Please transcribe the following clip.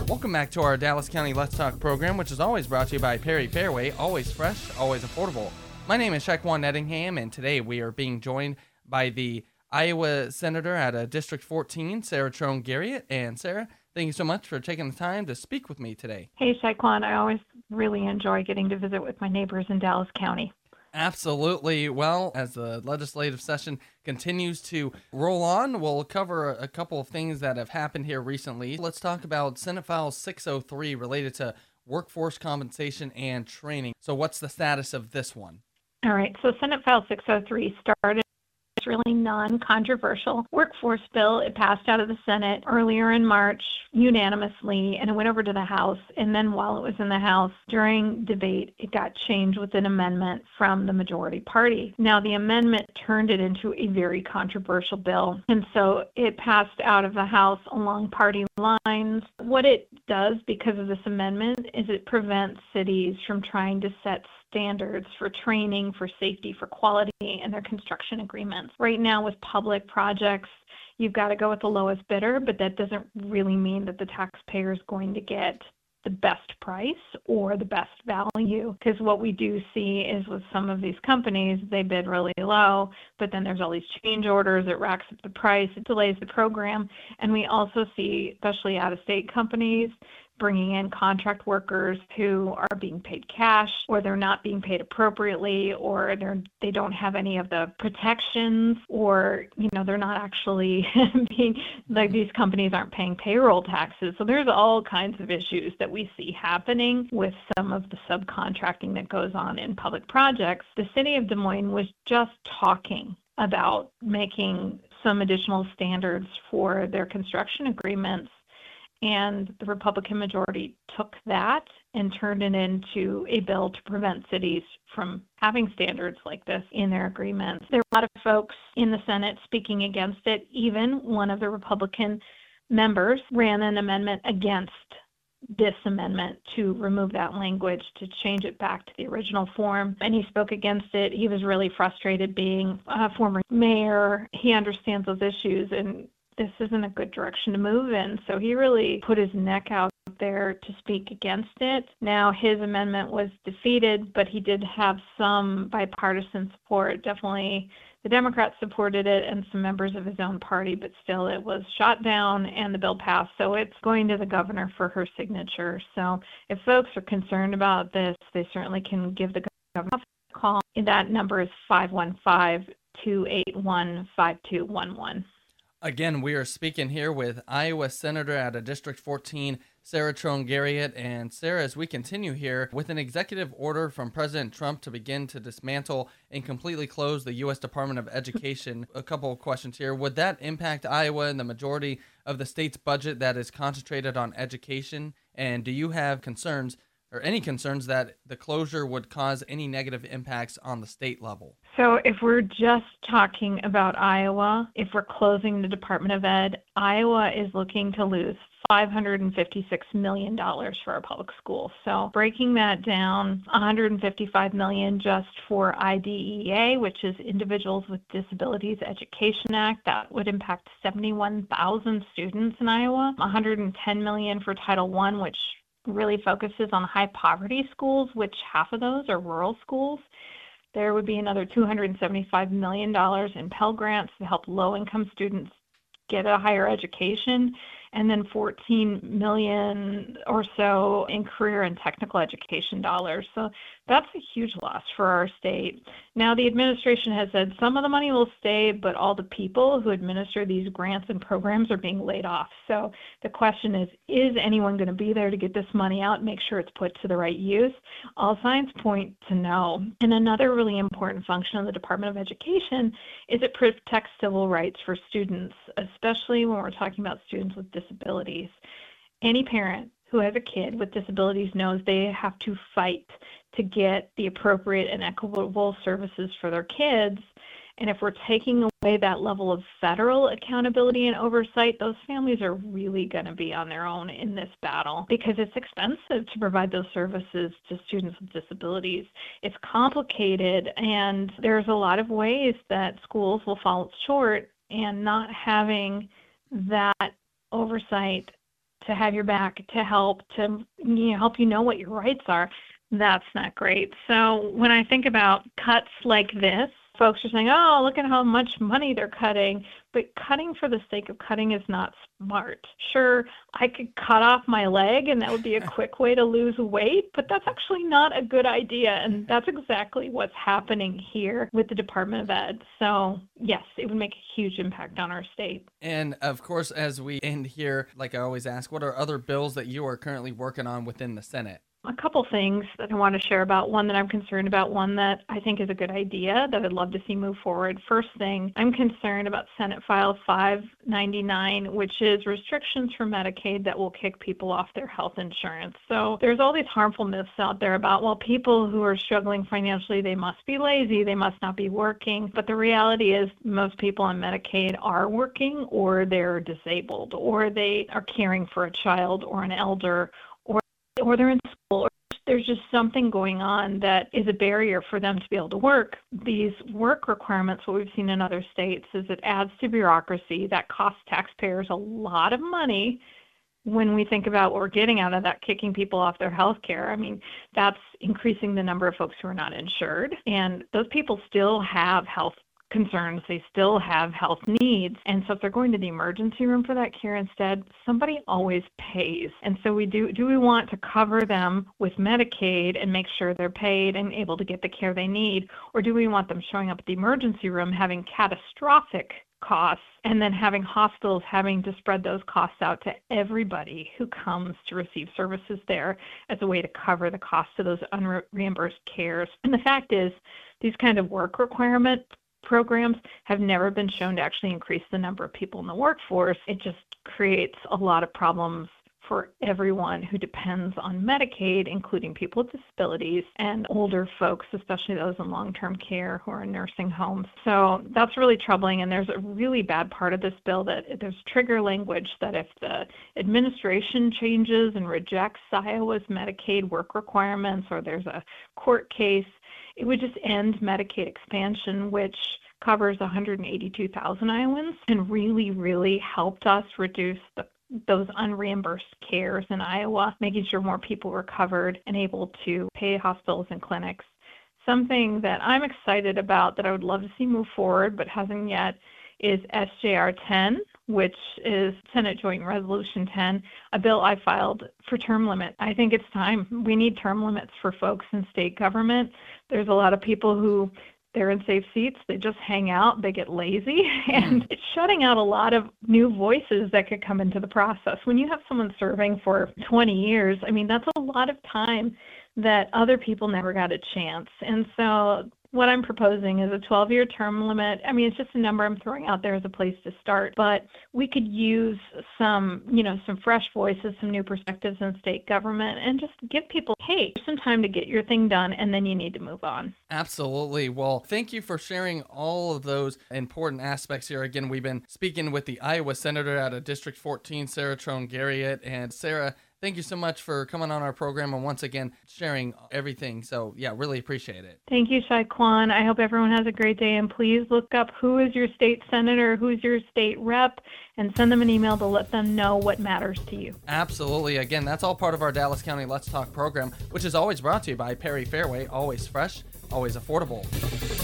Welcome back to our Dallas County Let's Talk program, which is always brought to you by Perry Fairway, always fresh, always affordable. My name is Shaquan Nettingham, and today we are being joined by the Iowa Senator at District 14, Sarah Trone Garriott. And Sarah, thank you so much for taking the time to speak with me today. Hey, Shaquan, I always really enjoy getting to visit with my neighbors in Dallas County. Absolutely. Well, as the legislative session continues to roll on, we'll cover a couple of things that have happened here recently. Let's talk about Senate File 603 related to workforce compensation and training. So what's the status of this one? All right, so Senate File 603 started really non-controversial workforce bill. It passed out of the Senate earlier in March unanimously, and it went over to the House. And then while it was in the House, during debate, it got changed with an amendment from the majority party. Now, the amendment turned it into a very controversial bill, and so it passed out of the House along party lines. What it does because of this amendment is it prevents cities from trying to set standards for training, for safety, for quality in their construction agreements. Right now with public projects, you've got to go with the lowest bidder, but that doesn't really mean that the taxpayer is going to get the best price or the best value, because what we do see is with some of these companies, they bid really low, but then there's all these change orders, it racks up the price, it delays the program. And we also see, especially out-of-state companies, bringing in contract workers who are being paid cash, or they're not being paid appropriately, or they don't have any of the protections, or they're not actually being, like, these companies aren't paying payroll taxes. So there's all kinds of issues that we see happening with some of the subcontracting that goes on in public projects. The city of Des Moines was just talking about making some additional standards for their construction agreements, and the Republican majority took that and turned it into a bill to prevent cities from having standards like this in their agreements. There are a lot of folks in the Senate speaking against it. Even one of the Republican members ran an amendment against this amendment to remove that language, to change it back to the original form. And he spoke against it. He was really frustrated being a former mayor. He understands those issues, and this isn't a good direction to move in. So he really put his neck out there to speak against it. Now, his amendment was defeated, but he did have some bipartisan support. Definitely the Democrats supported it and some members of his own party, but still it was shot down and the bill passed. So it's going to the governor for her signature. So if folks are concerned about this, they certainly can give the governor a call. That number is 515-281-5211. Again, we are speaking here with Iowa Senator at District 14, Sarah Trone Garriott. And Sarah, as we continue here, with an executive order from President Trump to begin to dismantle and completely close the U.S. Department of Education, a couple of questions here. Would that impact Iowa and the majority of the state's budget that is concentrated on education? And do you have concerns or any concerns that the closure would cause any negative impacts on the state level? So if we're just talking about Iowa, if we're closing the Department of Ed, Iowa is looking to lose $556 million for our public schools. So breaking that down, $155 million just for IDEA, which is Individuals with Disabilities Education Act. That would impact 71,000 students in Iowa. $110 million for Title I, which really focuses on high poverty schools, which half of those are rural schools. There would be another $275 million in Pell Grants to help low-income students get a higher education, and then $14 million or so in career and technical education dollars. So that's a huge loss for our state. Now, the administration has said some of the money will stay, but all the people who administer these grants and programs are being laid off. So the question is anyone going to be there to get this money out and make sure it's put to the right use? All signs point to no. And another really important function of the Department of Education is it protects civil rights for students, especially when we're talking about students with disabilities. Any parent who has a kid with disabilities knows they have to fight to get the appropriate and equitable services for their kids. And if we're taking away that level of federal accountability and oversight, those families are really going to be on their own in this battle because it's expensive to provide those services to students with disabilities. It's complicated, and there's a lot of ways that schools will fall short, and not having that oversight to have your back, to help, to help you know what your rights are. That's not great. So when I think about cuts like this, folks are saying, oh, look at how much money they're cutting. But cutting for the sake of cutting is not smart. Sure, I could cut off my leg and that would be a quick way to lose weight, but that's actually not a good idea. And that's exactly what's happening here with the Department of Ed. So yes, it would make a huge impact on our state. And of course, as we end here, like I always ask, what are other bills that you are currently working on within the Senate? A couple things that I want to share about, one that I'm concerned about, one that I think is a good idea that I'd love to see move forward. First thing, I'm concerned about Senate File 599, which is restrictions for Medicaid that will kick people off their health insurance. So there's all these harmful myths out there about, well, people who are struggling financially, they must be lazy, they must not be working. But the reality is most people on Medicaid are working, or they're disabled, or they are caring for a child or an elder, or they're in school, or there's just something going on that is a barrier for them to be able to work. These work requirements, what we've seen in other states, is it adds to bureaucracy that costs taxpayers a lot of money when we think about what we're getting out of that, kicking people off their health care. I mean, that's increasing the number of folks who are not insured, and those people still have health concerns, they still have health needs. And so if they're going to the emergency room for that care instead, somebody always pays. And so do we want to cover them with Medicaid and make sure they're paid and able to get the care they need? Or do we want them showing up at the emergency room having catastrophic costs and then having hospitals having to spread those costs out to everybody who comes to receive services there as a way to cover the cost of those unreimbursed cares? And the fact is, these kind of work requirement programs have never been shown to actually increase the number of people in the workforce. It just creates a lot of problems for everyone who depends on Medicaid, including people with disabilities and older folks, especially those in long-term care who are in nursing homes. So that's really troubling, and there's a really bad part of this bill that there's trigger language that if the administration changes and rejects Iowa's Medicaid work requirements, or there's a court case, it would just end Medicaid expansion, which covers 182,000 Iowans and really, really helped us reduce those unreimbursed cares in Iowa, making sure more people were covered and able to pay hospitals and clinics. Something that I'm excited about that I would love to see move forward but hasn't yet is SJR 10, which is Senate Joint Resolution 10, a bill I filed for term limit. I think it's time. We need term limits for folks in state government. There's a lot of people who they're in safe seats, they just hang out, they get lazy, and it's shutting out a lot of new voices that could come into the process. When you have someone serving for 20 years, I mean, that's a lot of time that other people never got a chance. And so what I'm proposing is a 12-year term limit. I mean, it's just a number I'm throwing out there as a place to start, but we could use some fresh voices, some new perspectives in state government, and just give people, hey, some time to get your thing done, and then you need to move on. Absolutely. Well, thank you for sharing all of those important aspects here. Again, we've been speaking with the Iowa Senator out of District 14, Sarah Trone Garriott. And Sarah, thank you so much for coming on our program and once again sharing everything. So, yeah, really appreciate it. Thank you, Shaquan. I hope everyone has a great day. And please look up who is your state senator, who's your state rep, and send them an email to let them know what matters to you. Absolutely. Again, that's all part of our Dallas County Let's Talk program, which is always brought to you by Perry Fairway. Always fresh, always affordable.